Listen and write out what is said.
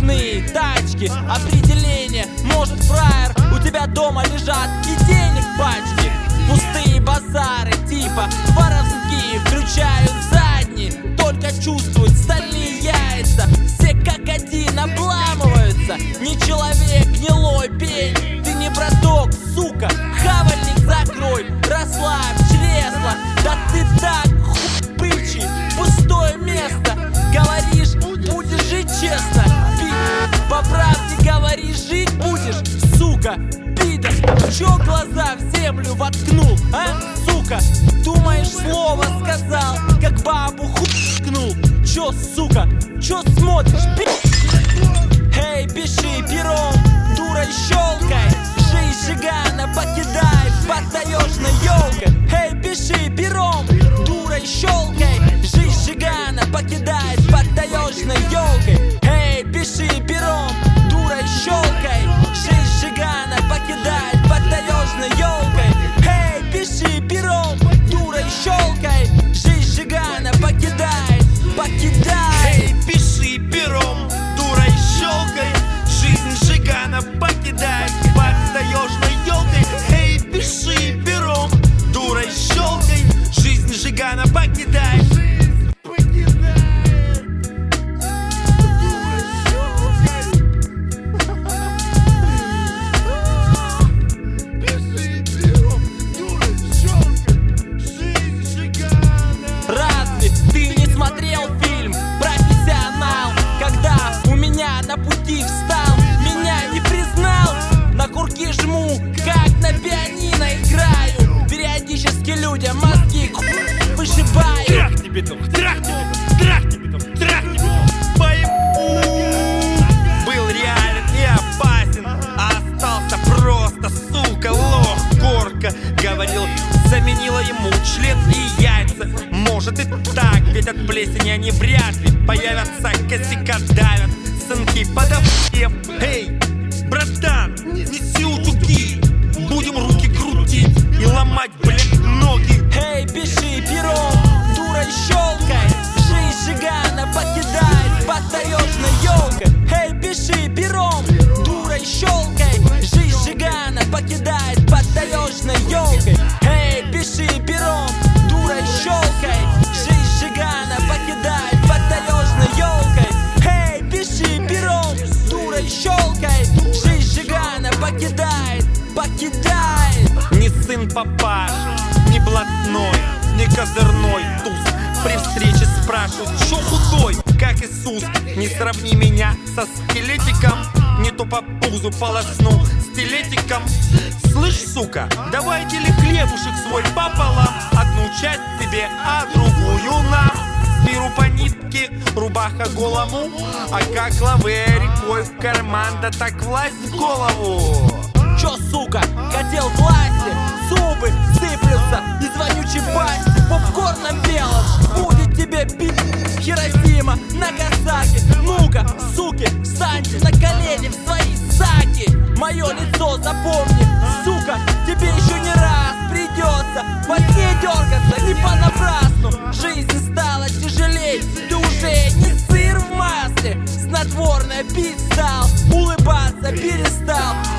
цветные тачки. Определение, может, фраер, у тебя дома лежат и денег пачки. Пустые базары типа воровские включают задние, только чувствуют стальные яйца. Все как один обламываются. Не человек, гнилой пень, ты не браток, сука. Хавальник закрой, расслабь чресла. Да ты так бычий, пустое место. Говоришь, будешь жить честно. По правде говоришь, жить будешь, сука. Пидор, чё глаза в землю воткнул, а, сука? Думаешь, слово сказал, как бабу ткнул. Чё, сука, чё смотришь, Эй, пиши пером, дурой щелкой. Жизнь жигана покидай под таежной ёлкой. Эй, пиши пером, дурой щелкой. Жизнь жигана покидает под таежной ёлкой. Эй, пиши пером, дурой щелкой. Жизнь жигана покидает под таежной ёлкой. Эй, пиши пером, дурой щелкой. Жизнь жигана покидает, покидает. Эй, пиши пером, дурой щелкой. Жизнь жигана покидает под таежной ёлкой. Эй, пиши пером, дурой щелкой. Жизнь жигана покидает. Разве ты не смотрел фильм «Профессионал», когда у меня на пути встал, меня не признал? На курки жму, как на пианино играю. Периодически людям мозги вышибаю. Трахни битум, трахни битум, трахни битум, трахни битум. Поебу. Был реален и опасен, а остался просто, сука, лох. Горка говорил, заменила ему член и яйца. Может и так, ведь от плесени они вряд ли появятся, косяка давят, сынки подавев. Эй, братан, неси утюги, будем руки крутить и ломать, блядь, ноги. Эй, пиши пером, дурой щелкой. Жизнь жигана покидает под таежной ёлкой. Эй, пиши пером, дурой щелкой. Жизнь жигана покидает под таежной ёлкой. Эй, пиши пером, дурой щелкой. Жизнь жигана покидает под таежной ёлкой. Эй, пиши пером, дурой щелкой. Жизнь жигана покидает, покидает. Не сын папаши, не блатной, не козырной туз. При встрече спрашивают, чё худой, как Иисус. Не сравни меня со скелетиком, не то по пузу полосну стилетиком. Слышь, сука, давай дели хлебушек свой пополам. Одну часть тебе, а другую нам. Миру по нитке, рубаха голому. А как лаве рекой в карман, да так власть в голову. Чё, сука, хотел власти? Зубы сыплются из вонючей басти. Попкорном белым будет тебе пить. Хиросима, Нагасаки. Ну-ка, суки, встаньте на колени в свои саки. Мое лицо запомни, сука, тебе еще не раз придется во сне дергаться не понапрасну. Жизнь стала тяжелей, ты уже не сыр в масле. Снотворное пить стал, улыбаться перестал.